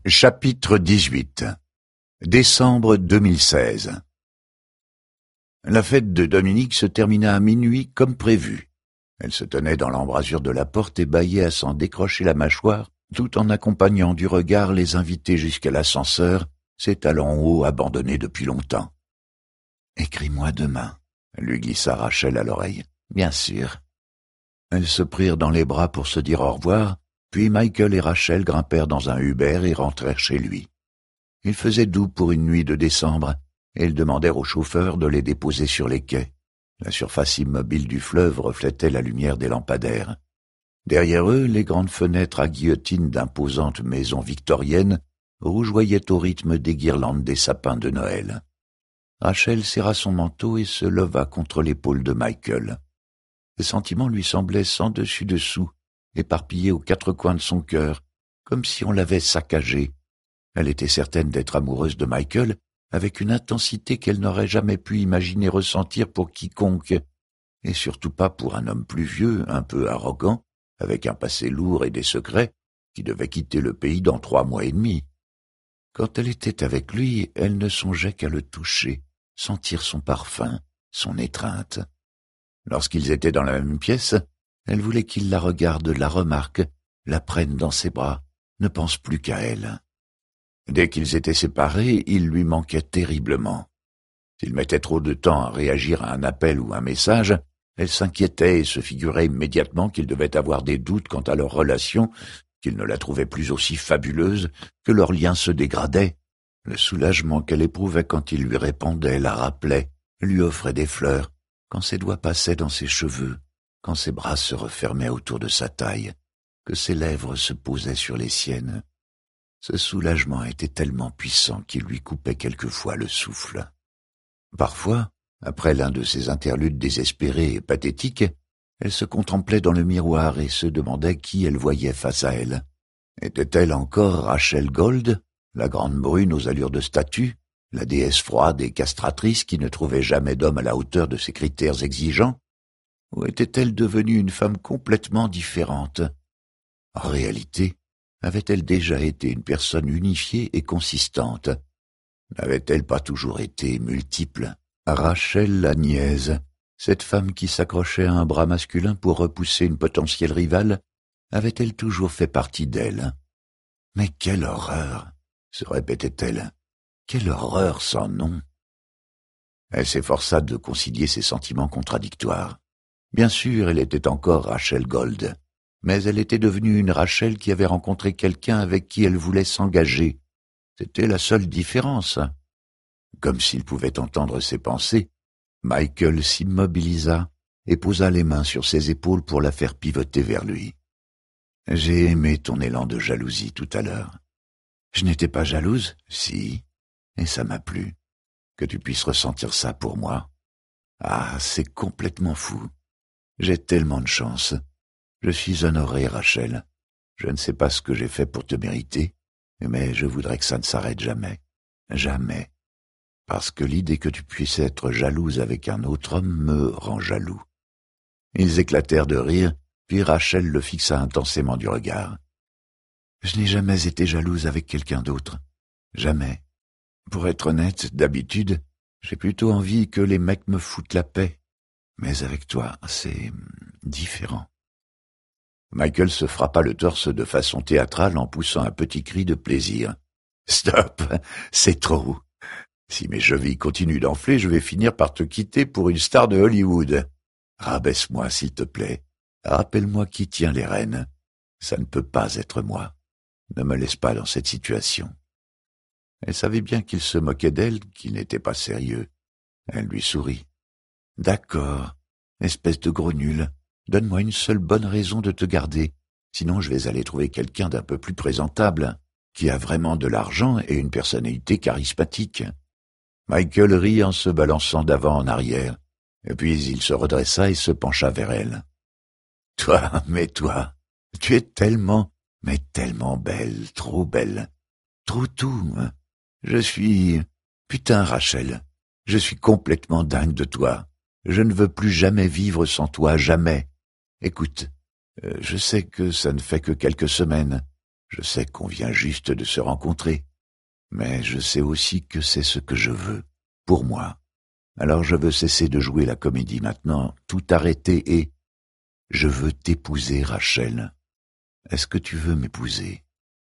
Chapitre 18. Décembre 2016. La fête de Dominique se termina à minuit comme prévu. Elle se tenait dans l'embrasure de la porte et bâillait à s'en décrocher la mâchoire, tout en accompagnant du regard les invités jusqu'à l'ascenseur, ses talons hauts abandonnés depuis longtemps. « Écris-moi demain », lui glissa Rachel à l'oreille. « Bien sûr. » Elles se prirent dans les bras pour se dire au revoir, puis Michael et Rachel grimpèrent dans un Uber et rentrèrent chez lui. Il faisait doux pour une nuit de décembre, et ils demandèrent au chauffeur de les déposer sur les quais. La surface immobile du fleuve reflétait la lumière des lampadaires. Derrière eux, les grandes fenêtres à guillotine d'imposantes maisons victoriennes rougeoyaient au rythme des guirlandes des sapins de Noël. Rachel serra son manteau et se leva contre l'épaule de Michael. Les sentiments lui semblaient sans dessus-dessous, éparpillés aux quatre coins de son cœur, comme si on l'avait saccagé. Elle était certaine d'être amoureuse de Michael, avec une intensité qu'elle n'aurait jamais pu imaginer ressentir pour quiconque, et surtout pas pour un homme plus vieux, un peu arrogant, avec un passé lourd et des secrets, qui devait quitter le pays dans 3 mois et demi. Quand elle était avec lui, elle ne songeait qu'à le toucher, sentir son parfum, son étreinte. Lorsqu'ils étaient dans la même pièce, elle voulait qu'il la regarde, la remarque, la prenne dans ses bras, ne pense plus qu'à elle. Dès qu'ils étaient séparés, il lui manquait terriblement. S'il mettait trop de temps à réagir à un appel ou un message, elle s'inquiétait et se figurait immédiatement qu'il devait avoir des doutes quant à leur relation, qu'il ne la trouvait plus aussi fabuleuse, que leur lien se dégradait. Le soulagement qu'elle éprouvait quand il lui répondait, la rappelait, lui offrait des fleurs, quand ses doigts passaient dans ses cheveux, quand ses bras se refermaient autour de sa taille, que ses lèvres se posaient sur les siennes. Ce soulagement était tellement puissant qu'il lui coupait quelquefois le souffle. Parfois, après l'un de ces interludes désespérés et pathétiques, elle se contemplait dans le miroir et se demandait qui elle voyait face à elle. Était-elle encore Rachel Gold, la grande brune aux allures de statue, la déesse froide et castratrice qui ne trouvait jamais d'homme à la hauteur de ses critères exigeants? Ou était-elle devenue une femme complètement différente? En réalité, avait-elle déjà été une personne unifiée et consistante? N'avait-elle pas toujours été multiple? Rachel la niaise, cette femme qui s'accrochait à un bras masculin pour repousser une potentielle rivale, avait-elle toujours fait partie d'elle? Mais quelle horreur! Se répétait-elle. Quelle horreur sans nom! Elle s'efforça de concilier ses sentiments contradictoires. Bien sûr, elle était encore Rachel Gold, mais elle était devenue une Rachel qui avait rencontré quelqu'un avec qui elle voulait s'engager. C'était la seule différence. Comme s'il pouvait entendre ses pensées, Michael s'immobilisa et posa les mains sur ses épaules pour la faire pivoter vers lui. « J'ai aimé ton élan de jalousie tout à l'heure. Je n'étais pas jalouse, si, et ça m'a plu. Que tu puisses ressentir ça pour moi. Ah, c'est complètement fou. J'ai tellement de chance. Je suis honoré, Rachel. Je ne sais pas ce que j'ai fait pour te mériter, mais je voudrais que ça ne s'arrête jamais. Jamais. Parce que l'idée que tu puisses être jalouse avec un autre homme me rend jaloux. » Ils éclatèrent de rire, puis Rachel le fixa intensément du regard. « Je n'ai jamais été jalouse avec quelqu'un d'autre. Jamais. Pour être honnête, d'habitude, j'ai plutôt envie que les mecs me foutent la paix. Mais avec toi, c'est différent. » Michael se frappa le torse de façon théâtrale en poussant un petit cri de plaisir. « Stop, c'est trop. Si mes chevilles continuent d'enfler, je vais finir par te quitter pour une star de Hollywood. Rabaisse-moi, s'il te plaît. Rappelle-moi qui tient les rênes. Ça ne peut pas être moi. Ne me laisse pas dans cette situation. » Elle savait bien qu'il se moquait d'elle, qu'il n'était pas sérieux. Elle lui sourit. « D'accord, espèce de gros nul. Donne-moi une seule bonne raison de te garder. Sinon je vais aller trouver quelqu'un d'un peu plus présentable, qui a vraiment de l'argent et une personnalité charismatique. » Michael rit en se balançant d'avant en arrière, et puis il se redressa et se pencha vers elle. « Toi, tu es tellement, mais tellement belle, trop tout. Je suis... Putain, Rachel, je suis complètement dingue de toi. Je ne veux plus jamais vivre sans toi, jamais. Écoute, je sais que ça ne fait que quelques semaines. Je sais qu'on vient juste de se rencontrer, mais je sais aussi que c'est ce que je veux, pour moi. Alors je veux cesser de jouer la comédie maintenant, tout arrêter et... Je veux t'épouser, Rachel. Est-ce que tu veux m'épouser?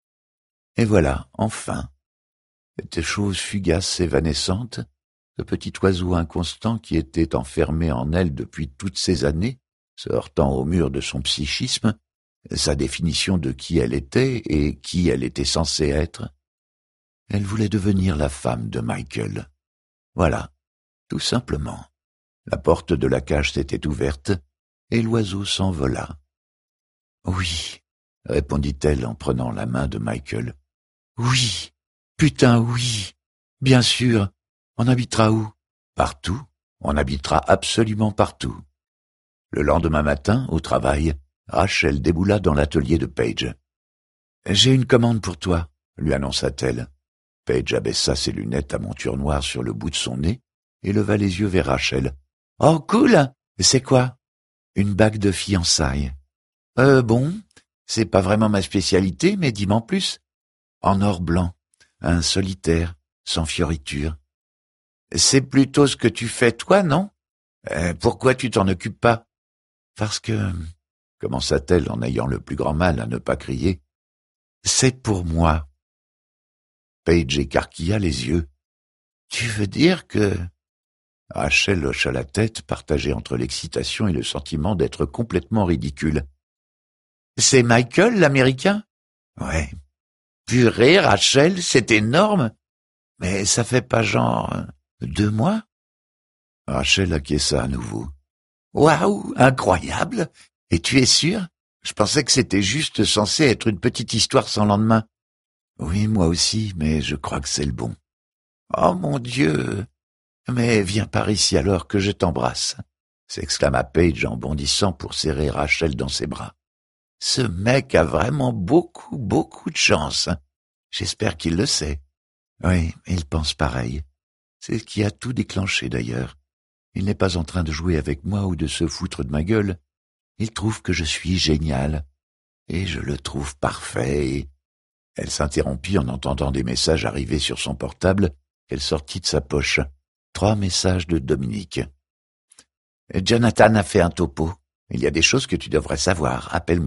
Et voilà, enfin. Cette chose fugace, évanescente, ce petit oiseau inconstant qui était enfermé en elle depuis toutes ces années, se heurtant au mur de son psychisme, sa définition de qui elle était et qui elle était censée être. Elle voulait devenir la femme de Michael. Voilà, tout simplement. La porte de la cage s'était ouverte et l'oiseau s'envola. « Oui, » répondit-elle en prenant la main de Michael. « Oui, putain oui, bien sûr. On habitera où? Partout. On habitera absolument partout. » Le lendemain matin, au travail, Rachel déboula dans l'atelier de Paige. « J'ai une commande pour toi, » lui annonça-t-elle. Paige abaissa ses lunettes à monture noire sur le bout de son nez et leva les yeux vers Rachel. « Oh, cool! C'est quoi? » « Une bague de fiançailles. »« Bon, c'est pas vraiment ma spécialité, mais dis-m'en plus. » « En or blanc, un solitaire, sans fioriture. »« C'est plutôt ce que tu fais toi, non? Pourquoi tu t'en occupes pas? »« Parce que... » commença-t-elle en ayant le plus grand mal à ne pas crier. « C'est pour moi. » Paige écarquilla les yeux. « Tu veux dire que... » Rachel hocha la tête, partagée entre l'excitation et le sentiment d'être complètement ridicule. « C'est Michael, l'Américain? »« Ouais. »« Purée, Rachel, c'est énorme. Mais ça fait pas genre 2 mois? » Rachel acquiesça à nouveau. « Waouh, incroyable! Et tu es sûr? Je pensais que c'était juste censé être une petite histoire sans lendemain. »« Oui, moi aussi, mais je crois que c'est le bon. »« Oh mon Dieu! Mais viens par ici alors que je t'embrasse, » s'exclama Paige en bondissant pour serrer Rachel dans ses bras. « Ce mec a vraiment beaucoup, beaucoup de chance. J'espère qu'il le sait. » Oui, il pense pareil. C'est ce qui a tout déclenché d'ailleurs. Il n'est pas en train de jouer avec moi ou de se foutre de ma gueule. Il trouve que je suis génial. Et je le trouve parfait et... Elle s'interrompit en entendant des messages arriver sur son portable qu'elle sortit de sa poche. 3 messages de Dominique. « Jonathan a fait un topo. Il y a des choses que tu devrais savoir. Appelle-moi. »«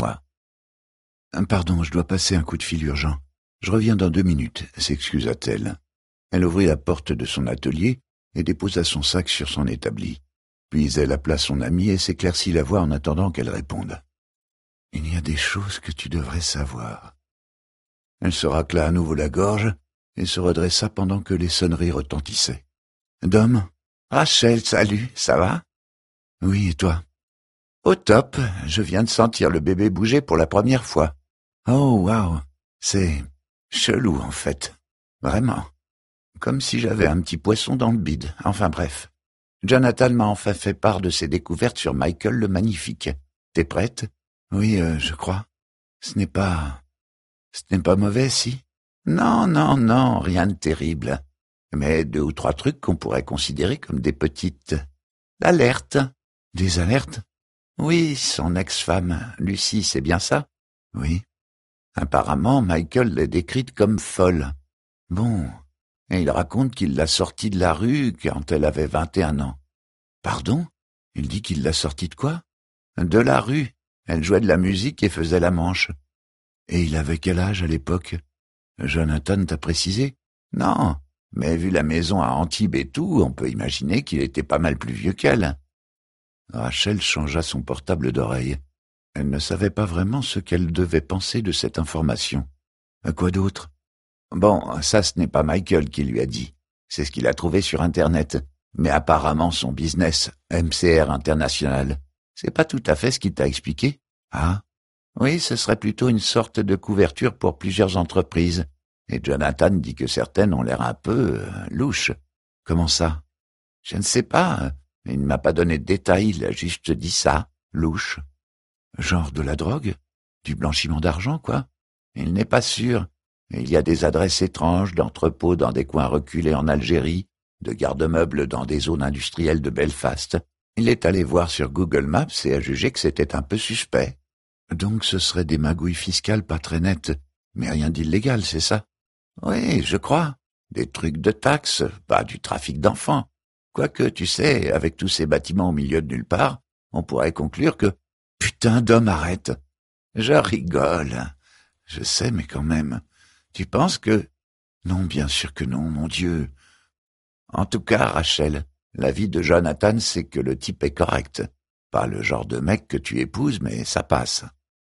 Pardon, je dois passer un coup de fil urgent. Je reviens dans 2 minutes, » s'excusa-t-elle. Elle ouvrit la porte de son atelier et déposa son sac sur son établi. Puis elle appela son amie et s'éclaircit la voix en attendant qu'elle réponde. « Il y a des choses que tu devrais savoir. » Elle se racla à nouveau la gorge et se redressa pendant que les sonneries retentissaient. « Dom? Rachel, salut, ça va? » « Oui, et toi? »« Au top, je viens de sentir le bébé bouger pour la première fois. »« Oh, waouh, c'est chelou en fait, vraiment. Comme si j'avais un petit poisson dans le bide, enfin bref. Jonathan m'a enfin fait part de ses découvertes sur Michael le Magnifique. T'es prête? »« Oui, je crois. Ce n'est pas mauvais, si? »« Non, non, non, rien de terrible. Mais 2 ou 3 trucs qu'on pourrait considérer comme des petites alertes. » « Des alertes? » « Oui, son ex-femme, Lucie, c'est bien ça? »« Oui. » « Apparemment, Michael l'est décrite comme folle. Bon, et il raconte qu'il l'a sortie de la rue quand elle avait 21 ans. »« Pardon? Il dit qu'il l'a sortie de quoi? »« De la rue. Elle jouait de la musique et faisait la manche. »« Et il avait quel âge à l'époque? Jonathan t'a précisé? »« Non, mais vu la maison à Antibes et tout, on peut imaginer qu'il était pas mal plus vieux qu'elle. » Rachel changea son portable d'oreille. Elle ne savait pas vraiment ce qu'elle devait penser de cette information. Quoi d'autre? Bon, ça ce n'est pas Michael qui lui a dit. C'est ce qu'il a trouvé sur Internet. Mais apparemment son business, MCR International, c'est pas tout à fait ce qu'il t'a expliqué. Ah? Oui, ce serait plutôt une sorte de couverture pour plusieurs entreprises. Et Jonathan dit que certaines ont l'air un peu louches. Comment ça? Je ne sais pas. Il ne m'a pas donné de détails, il a juste dit ça, louche. Genre de la drogue? Du blanchiment d'argent, quoi? Il n'est pas sûr. Il y a des adresses étranges d'entrepôts dans des coins reculés en Algérie, de garde-meubles dans des zones industrielles de Belfast. Il est allé voir sur Google Maps et a jugé que c'était un peu suspect. Donc ce serait des magouilles fiscales pas très nettes, Mais rien d'illégal, c'est ça? Oui, je crois. Des trucs de taxes, pas du trafic d'enfants. Quoique, tu sais, avec tous ces bâtiments au milieu de nulle part, on pourrait conclure que... Putain d'homme, arrête. Je rigole. Je sais, mais quand même. Tu penses que... Non, bien sûr que non, mon Dieu. En tout cas, Rachel, l'avis de Jonathan, c'est que le type est correct. Pas le genre de mec que tu épouses, mais ça passe.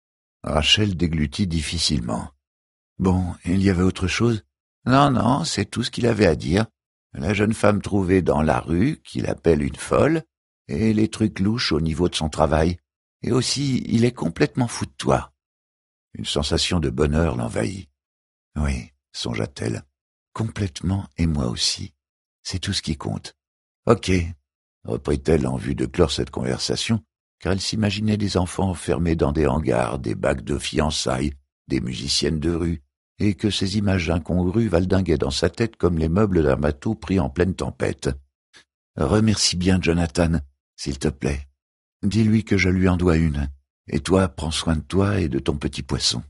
Rachel déglutit difficilement. Bon, il y avait autre chose? Non, non, c'est tout ce qu'il avait à dire. La jeune femme trouvée dans la rue, qu'il appelle une folle, et les trucs louches au niveau de son travail. Et aussi, il est complètement fou de toi. Une sensation de bonheur l'envahit. Oui, songea-t-elle, complètement et moi aussi. C'est tout ce qui compte. Ok, reprit-elle en vue de clore cette conversation, car elle s'imaginait des enfants enfermés dans des hangars, des bacs de fiançailles, des musiciennes de rue, et que ces images incongrues valdinguaient dans sa tête comme les meubles d'un bateau pris en pleine tempête. Remercie bien Jonathan, s'il te plaît. Dis-lui que je lui en dois une, et toi, prends soin de toi et de ton petit poisson.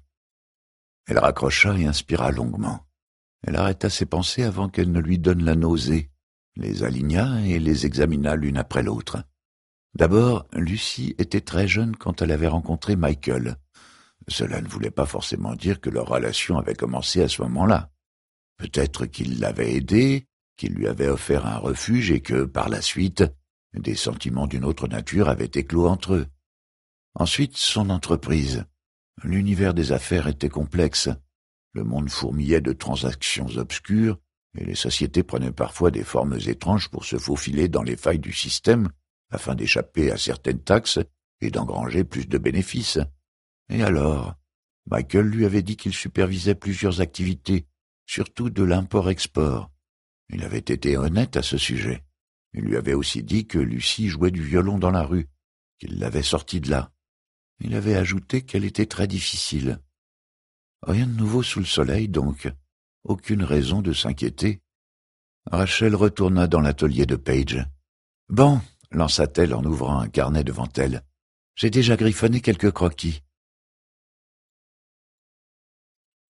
Elle raccrocha et inspira longuement. Elle arrêta ses pensées avant qu'elle ne lui donne la nausée, les aligna et les examina l'une après l'autre. D'abord, Lucie était très jeune quand elle avait rencontré Michael. Cela ne voulait pas forcément dire que leur relation avait commencé à ce moment-là. Peut-être qu'il l'avait aidée, qu'il lui avait offert un refuge et que, par la suite, des sentiments d'une autre nature avaient éclos entre eux. Ensuite, son entreprise. L'univers des affaires était complexe. Le monde fourmillait de transactions obscures, et les sociétés prenaient parfois des formes étranges pour se faufiler dans les failles du système, afin d'échapper à certaines taxes et d'engranger plus de bénéfices. Et alors, Michael lui avait dit qu'il supervisait plusieurs activités, surtout de l'import-export. Il avait été honnête à ce sujet. Il lui avait aussi dit que Lucie jouait du violon dans la rue, qu'il l'avait sortie de là. Il avait ajouté qu'elle était très difficile. Rien de nouveau sous le soleil, donc. Aucune raison de s'inquiéter. Rachel retourna dans l'atelier de Page. « Bon, lança-t-elle en ouvrant un carnet devant elle. J'ai déjà griffonné quelques croquis.